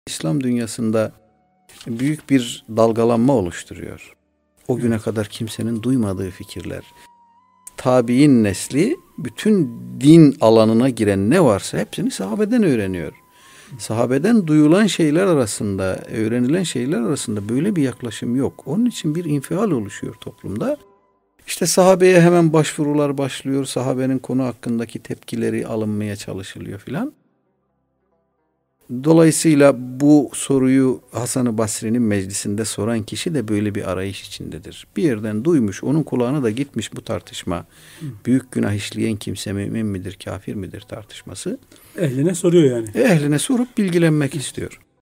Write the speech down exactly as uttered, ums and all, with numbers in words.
İslam dünyasında büyük bir dalgalanma oluşturuyor. O güne kadar kimsenin duymadığı fikirler. Tabi'in nesli bütün din alanına giren ne varsa hepsini sahabeden öğreniyor. Sahabeden duyulan şeyler arasında, öğrenilen şeyler arasında böyle bir yaklaşım yok. Onun için bir infial oluşuyor toplumda. İşte sahabeye hemen başvurular başlıyor. Sahabenin konu hakkındaki tepkileri alınmaya çalışılıyor filan. Dolayısıyla bu soruyu Hasan-ı Basri'nin meclisinde soran kişi de böyle bir arayış içindedir. Bir yerden duymuş, onun kulağına da gitmiş bu tartışma. Büyük günah işleyen kimse mümin midir, kafir midir tartışması. Ehline soruyor yani. Ehline sorup bilgilenmek istiyor.